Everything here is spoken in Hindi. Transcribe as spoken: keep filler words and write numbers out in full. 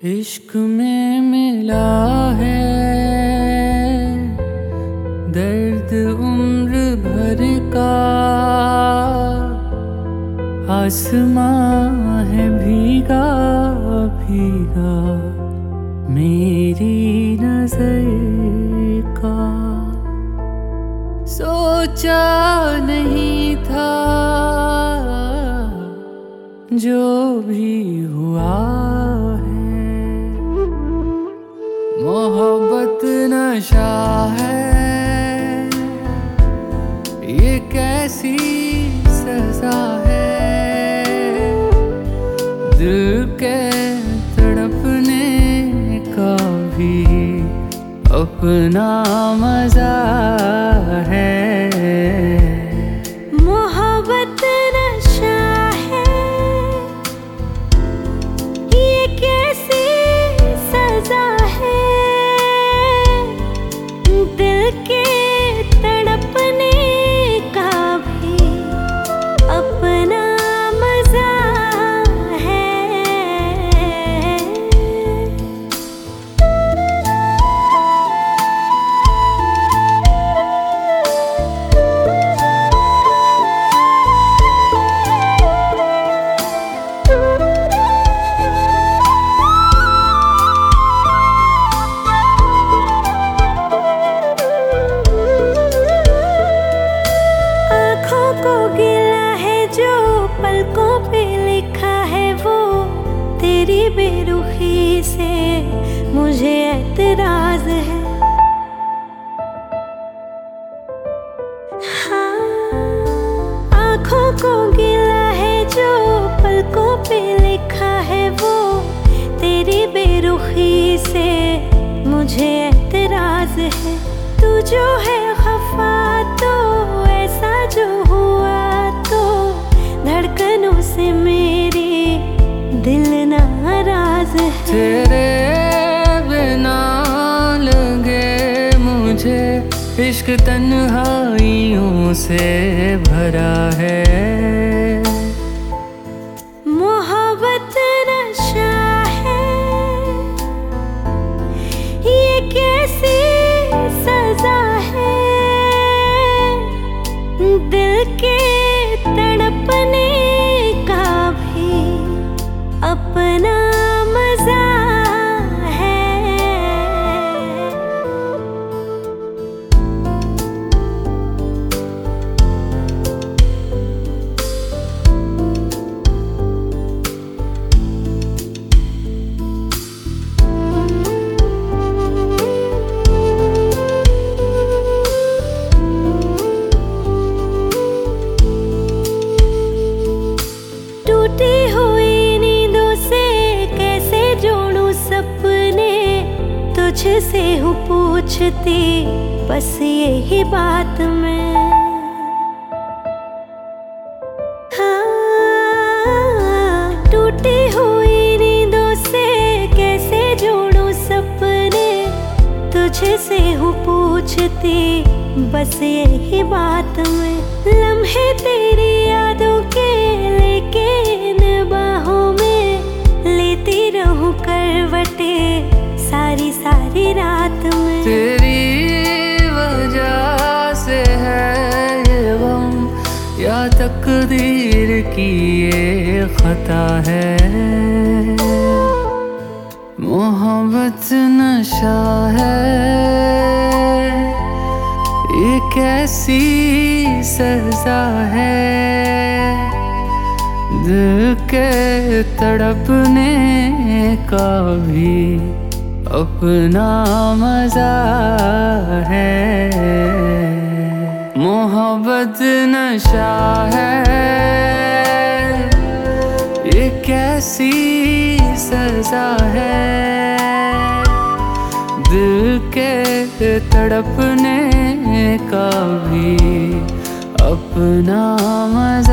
इश्क में मिला है दर्द उम्र भर का, आसमां है भीगा भीगा मेरी नजर का। सोचा नहीं था जो भी हुआ है, मोहब्बत नशा है, ये कैसी सजा है। दिल के तड़पने का भी अपना मजा है। मोहब्बत नशा है, ये कैसी सजा है। दिल के तड़पने का भी अपना मजा है। पलकों पे लिखा है वो, तेरी बेरुखी से मुझे एतराज है। हाँ, आँखों को गिला है जो पलकों पे लिखा है वो, तेरी बेरुखी से मुझे एतराज है। तू जो है खफा तो ऐसा जो हुआ तो धड़कनों से मेरे दिल नाराज है। तेरे बिना लगे मुझे इश्क तन्हाइयों से भरा है। मोहब्बत नशा है, ये कैसी सजा है। दिल के तड़पने का भी अपना मजा है। टूटी हुई नींदों से कैसे जोड़ूं सपने, तुझसे हूँ पूछती बस यही बात मैं। हाँ, टूटी हुई नींदों से कैसे जोड़ूं सपने, तुझसे हूँ पूछती बस यही बात मैं। लम्हे तेरी यादों के लेके इन बाहों में लेती रहूं करवटे सारी सारी रात में। तेरी वजह से है ये गम या तकदीर की ये खता है। मोहब्बत नशा है, ये कैसी सजा है। दिल के तड़पने का भी अपना मजा है। मोहब्बत नशा है, ये कैसी सजा है। दिल के तड़पने का भी अपना मजा